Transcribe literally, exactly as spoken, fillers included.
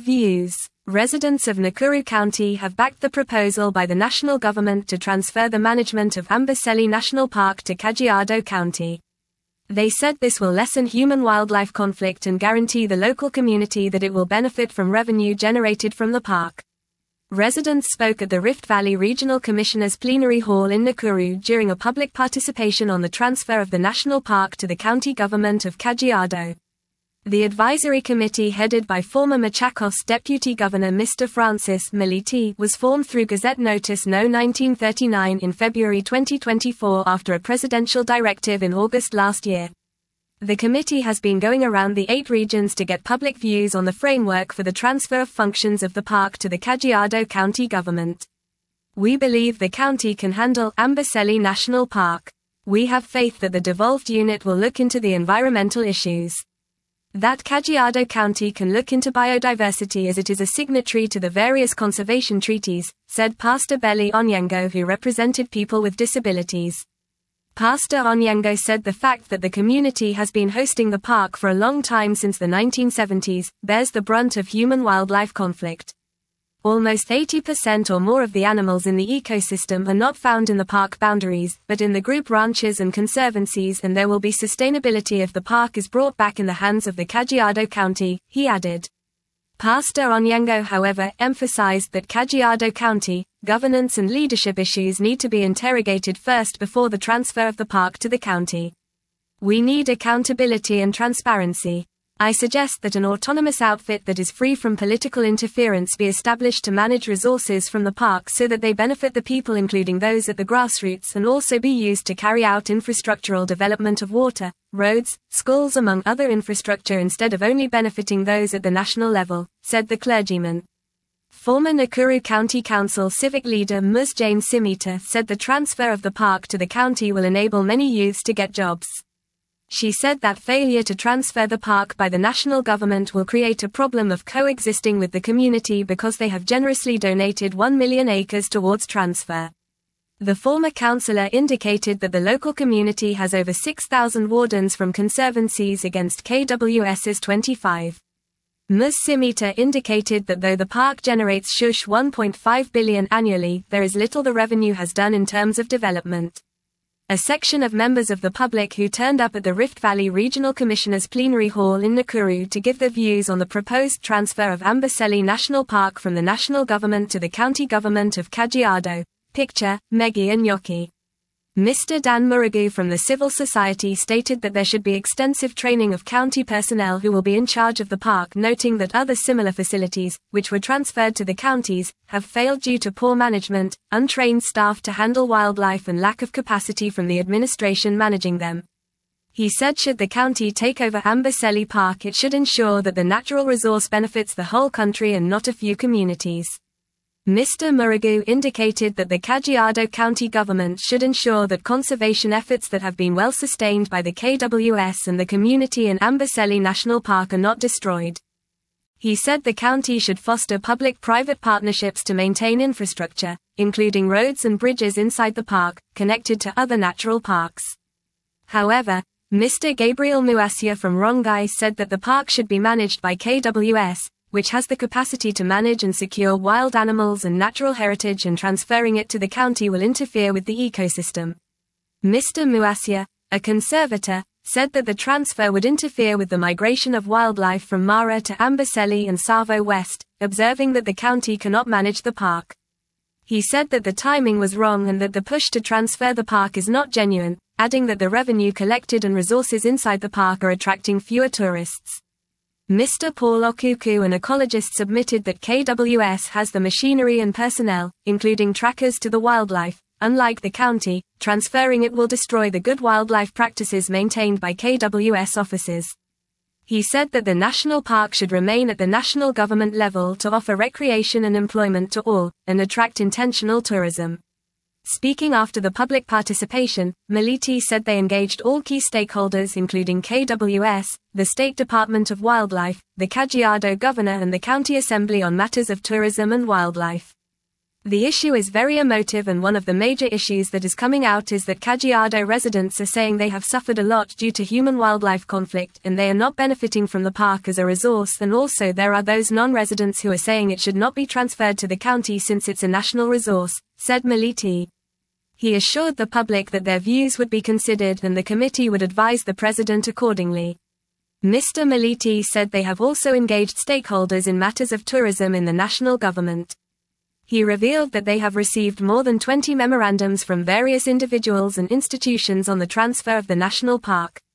Views. Residents of Nakuru County have backed the proposal by the national government to transfer the management of Amboseli National Park to Kajiado County. They said this will lessen human-wildlife conflict and guarantee the local community that it will benefit from revenue generated from the park. Residents spoke at the Rift Valley Regional Commissioners Plenary Hall in Nakuru during a public participation on the transfer of the national park to the county government of Kajiado. The advisory committee, headed by former Machakos Deputy Governor Mister Francis Militi, was formed through Gazette Notice No nineteen thirty-nine in February twenty twenty-four after a presidential directive in August last year. The committee has been going around the eight regions to get public views on the framework for the transfer of functions of the park to the Kajiado County government. We believe the county can handle Amboseli National Park. We have faith that the devolved unit will look into the environmental issues. That Kajiado County can look into biodiversity as it is a signatory to the various conservation treaties, said Pastor Belly Onyango, who represented people with disabilities. Pastor Onyango said the fact that the community has been hosting the park for a long time, since the nineteen seventies, bears the brunt of human-wildlife conflict. Almost eighty percent or more of the animals in the ecosystem are not found in the park boundaries, but in the group ranches and conservancies, and there will be sustainability if the park is brought back in the hands of the Kajiado County, he added. Pastor Onyango, however, emphasized that Kajiado County governance and leadership issues need to be interrogated first before the transfer of the park to the county. We need accountability and transparency. I suggest that an autonomous outfit that is free from political interference be established to manage resources from the park so that they benefit the people, including those at the grassroots, and also be used to carry out infrastructural development of water, roads, schools, among other infrastructure, instead of only benefiting those at the national level, said the clergyman. Former Nakuru County Council civic leader Ms Jane Simita said the transfer of the park to the county will enable many youths to get jobs. She said that failure to transfer the park by the national government will create a problem of coexisting with the community because they have generously donated one million acres towards transfer. The former councillor indicated that the local community has over six thousand wardens from conservancies against K W S's twenty-five. Ms Simita indicated that though the park generates shush one point five billion annually, there is little the revenue has done in terms of development. A section of members of the public who turned up at the Rift Valley Regional Commissioners Plenary Hall in Nakuru to give their views on the proposed transfer of Amboseli National Park from the national government to the county government of Kajiado. Picture, Megi Nyoki. Mister Dan Muragu from the civil society stated that there should be extensive training of county personnel who will be in charge of the park, noting that other similar facilities, which were transferred to the counties, have failed due to poor management, untrained staff to handle wildlife, and lack of capacity from the administration managing them. He said should the county take over Amboseli Park, it should ensure that the natural resource benefits the whole country and not a few communities. Mister Muragu indicated that the Kajiado County government should ensure that conservation efforts that have been well sustained by the K W S and the community in Amboseli National Park are not destroyed. He said the county should foster public-private partnerships to maintain infrastructure, including roads and bridges inside the park, connected to other natural parks. However, Mister Gabriel Muasia from Rongai said that the park should be managed by K W S, which has the capacity to manage and secure wild animals and natural heritage, and transferring it to the county will interfere with the ecosystem. Mister Muasia, a conservator, said that the transfer would interfere with the migration of wildlife from Mara to Amboseli and Savo West, observing that the county cannot manage the park. He said that the timing was wrong and that the push to transfer the park is not genuine, adding that the revenue collected and resources inside the park are attracting fewer tourists. Mister Paul Okuku, an ecologist, submitted that K W S has the machinery and personnel, including trackers to the wildlife. Unlike the county, transferring it will destroy the good wildlife practices maintained by K W S officers. He said that the national park should remain at the national government level to offer recreation and employment to all, and attract intentional tourism. Speaking after the public participation, Militi said they engaged all key stakeholders, including K W S, the State Department of Wildlife, the Kajiado Governor and the County Assembly, on matters of tourism and wildlife. The issue is very emotive, and one of the major issues that is coming out is that Kajiado residents are saying they have suffered a lot due to human-wildlife conflict and they are not benefiting from the park as a resource, and also there are those non-residents who are saying it should not be transferred to the county since it's a national resource, said Meliti. He assured the public that their views would be considered and the committee would advise the president accordingly. Mister Meliti said they have also engaged stakeholders in matters of tourism in the national government. He revealed that they have received more than twenty memorandums from various individuals and institutions on the transfer of the national park.